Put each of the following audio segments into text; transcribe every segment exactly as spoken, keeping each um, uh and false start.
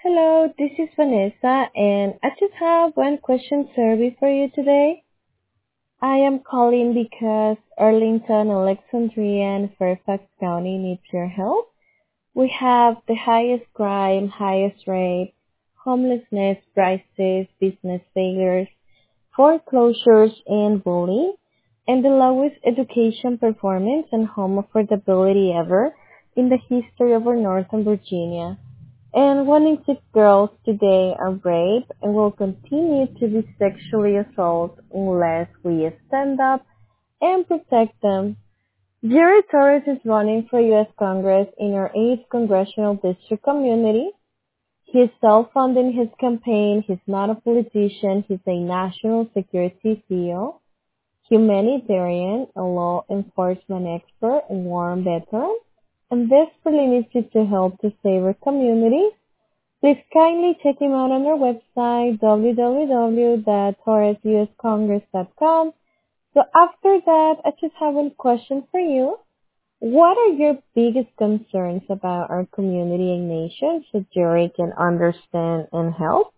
Hello, this is Vanessa, and I just have one question survey for you today. I am calling because Arlington, Alexandria, and Fairfax County needs your help. We have the highest crime, highest rate, homelessness prices, business failures, foreclosures, and bullying, and the lowest education performance and home affordability ever in the history of our Northern Virginia. And one in six girls today are raped and will continue to be sexually assaulted unless we stand up and protect them. Jerry Torres is running for U S Congress in our eighth Congressional District community. He's self-funding his campaign. He's not a politician. He's a national security C E O, humanitarian, a law enforcement expert, and war veteran, and desperately needs you to help to save our community. Please kindly check him out on our website, w w w dot torres u s congress dot com. So after that, I just have one question for you. What are your biggest concerns about our community and nation so Jerry can understand and help?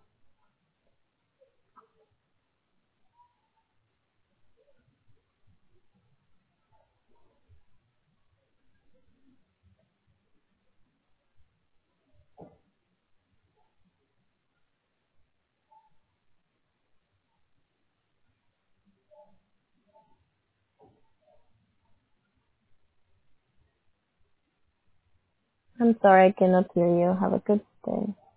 I'm sorry I cannot hear you. Have a good day.